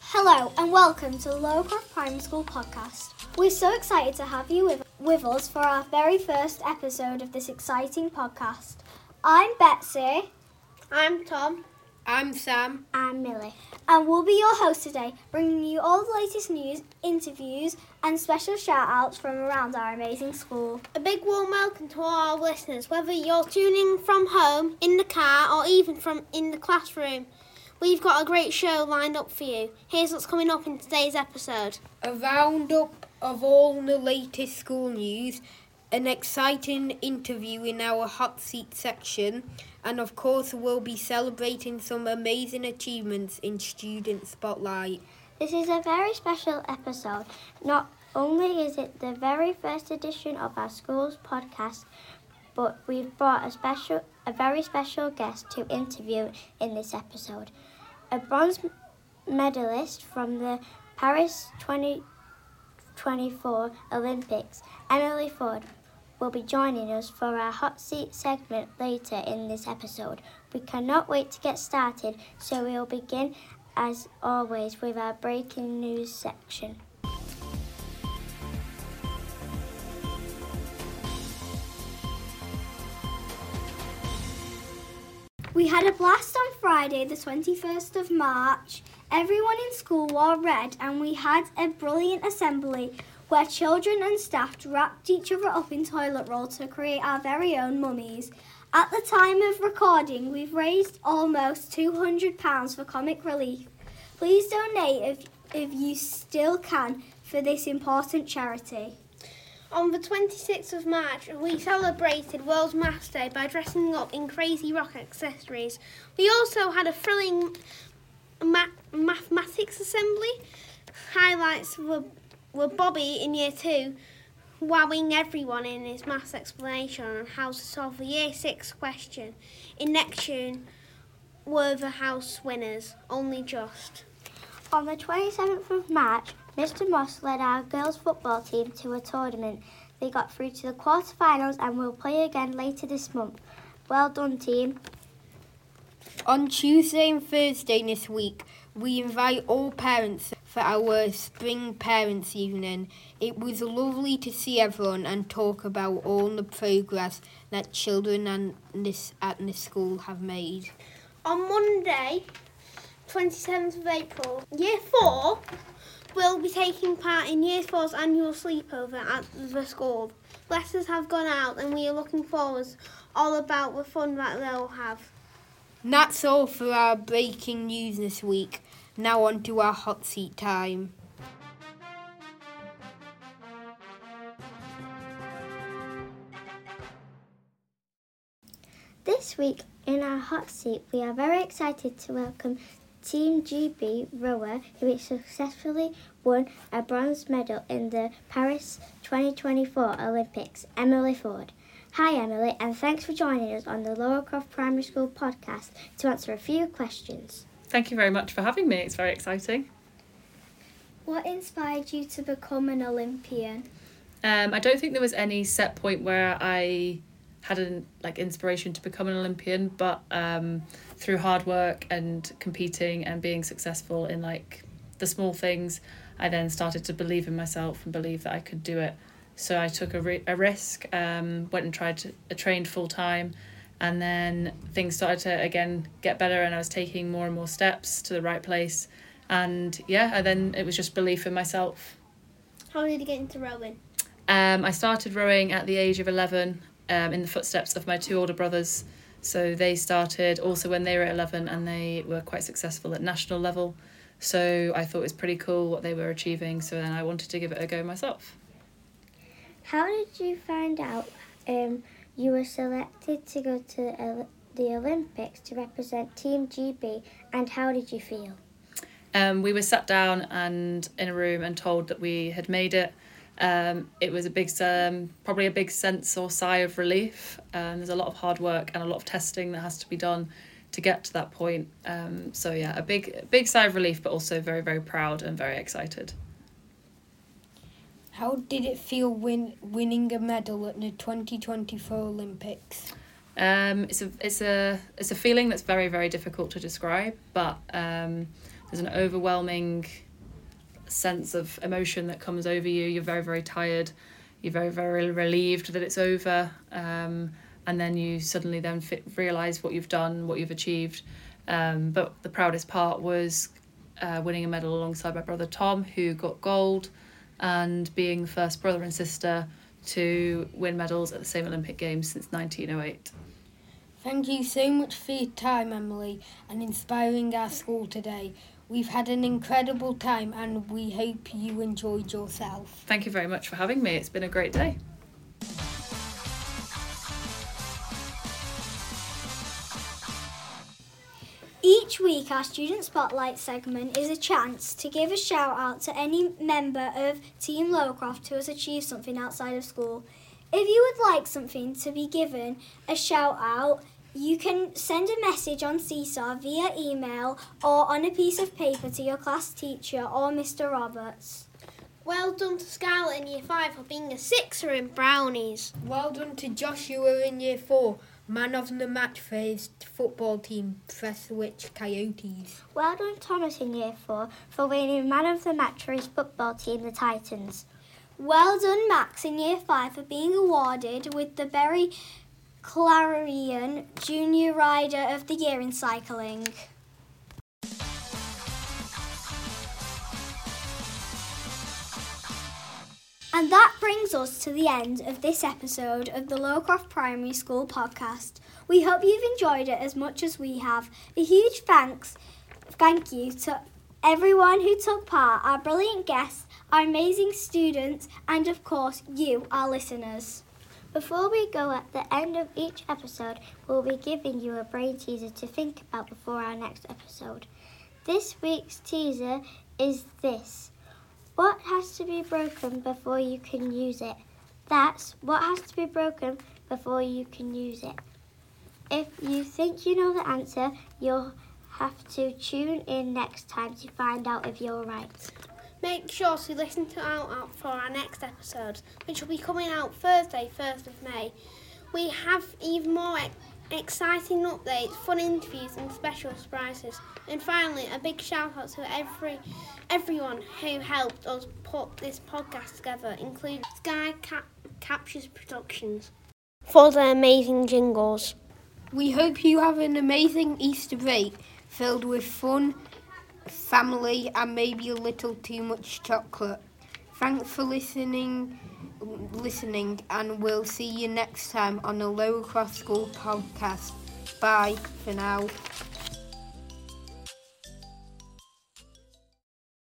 Hello and welcome to the Lowcroft Primary School podcast. We're so excited to have you with us for our very first episode of this exciting podcast. I'm Betsy. I'm Tom. I'm Sam. I'm Millie. And we'll be your hosts today, bringing you all the latest news, interviews and special shout-outs from around our amazing school. A big warm welcome to all our listeners, whether you're tuning from home, in the car or even from in the classroom. We've got a great show lined up for you. Here's what's coming up in today's episode. A roundup of all the latest school news, an exciting interview in our hot seat section, and of course we'll be celebrating some amazing achievements in Student Spotlight. This is a very special episode. Not only is it the very first edition of our school's podcast, but we've brought a very special guest to interview in this episode. A bronze medalist from the Paris 2024 Olympics, Emily Ford, will be joining us for our hot seat segment later in this episode. We cannot wait to get started, so we'll begin as always with our breaking news section. We had a blast on Friday, the 21st of March. Everyone in school wore red and we had a brilliant assembly where children and staff wrapped each other up in toilet roll to create our very own mummies. At the time of recording, we've raised almost £200 for Comic Relief. Please donate if you still can for this important charity. On the 26th of March, we celebrated World Maths Day by dressing up in crazy rock accessories. We also had a thrilling mathematics assembly. Highlights were Bobby in Year 2 wowing everyone in his maths explanation on how to solve the Year 6 question. In Neptune were the house winners, only just. On the 27th of March, Mr. Moss led our girls' football team to a tournament. They got through to the quarterfinals and will play again later this month. Well done, team. On Tuesday and Thursday this week, we invite all parents for our Spring Parents Evening. It was lovely to see everyone and talk about all the progress that children at the school have made. On Monday, 27th of April, Year 4 will be taking part in Year 4's annual sleepover at the school. Letters have gone out and we are looking forward all about the fun that they'll have. And that's all for our breaking news this week. Now on to our hot seat time. This week in our hot seat, we are very excited to welcome Team GB rower who successfully won a bronze medal in the Paris 2024 Olympics, Emily Ford. Hi Emily, and thanks for joining us on the Lowcroft Primary School podcast to answer a few questions. Thank you very much for having me. It's very exciting. What inspired you to become an Olympian? I don't think there was any set point where I had an inspiration to become an Olympian, but through hard work and competing and being successful in the small things, I then started to believe in myself and believe that I could do it. So I took a risk, went and trained full time, and then things started to again get better and I was taking more and more steps to the right place. And then it was just belief in myself. How did you get into rowing? I started rowing at the age of 11 in the footsteps of my two older brothers. So they started also when they were 11 and they were quite successful at national level. So I thought it was pretty cool what they were achieving. So then I wanted to give it a go myself. How did you find out you were selected to go to the Olympics to represent Team GB, and how did you feel? We were sat down and in a room and told that we had made it. It was a big, probably a big sense or sigh of relief. There's a lot of hard work and a lot of testing that has to be done to get to that point. A big sigh of relief, but also very, very proud and very excited. How did it feel winning a medal at the 2024 Olympics? It's a feeling that's very, very difficult to describe, but there's an overwhelming sense of emotion that comes over you. You're very, very tired. You're very, very relieved that it's over. And then you suddenly then realise what you've done, what you've achieved. But the proudest part was winning a medal alongside my brother Tom, who got gold, and being the first brother and sister to win medals at the same Olympic Games since 1908. Thank you so much for your time, Emily, and inspiring our school today. We've had an incredible time and we hope you enjoyed yourself. Thank you very much for having me. It's been a great day. Each week, our Student Spotlight segment is a chance to give a shout out to any member of Team Lowcroft who has achieved something outside of school. If you would like something to be given a shout out, you can send a message on Seesaw via email or on a piece of paper to your class teacher or Mr. Roberts. Well done to Scarlett in Year 5 for being a sixer in brownies. Well done to Joshua in Year 4, man of the match for his football team, Prestwich Coyotes. Well done Thomas in Year 4 for winning man of the match for his football team, the Titans. Well done Max in Year 5 for being awarded with the Berry Clarion Junior Rider of the Year in cycling. And that brings us to the end of this episode of the Lowcroft Primary School podcast. We hope you've enjoyed it as much as we have. A huge thank you to everyone who took part, our brilliant guests, our amazing students, and of course you, our listeners. Before we go, at the end of each episode, we'll be giving you a brain teaser to think about before our next episode. This week's teaser is this. What has to be broken before you can use it? That's what has to be broken before you can use it. If you think you know the answer, you'll have to tune in next time to find out if you're right. Make sure to listen out for our next episode, which will be coming out Thursday, 1st of May. We have even more exciting updates, fun interviews and special surprises. And finally, a big shout out to everyone who helped us put this podcast together, including Sky Captures Productions, for their amazing jingles. We hope you have an amazing Easter break filled with fun, family and maybe a little too much chocolate. Thanks for listening and we'll see you next time on the Lowcroft School podcast. Bye for now.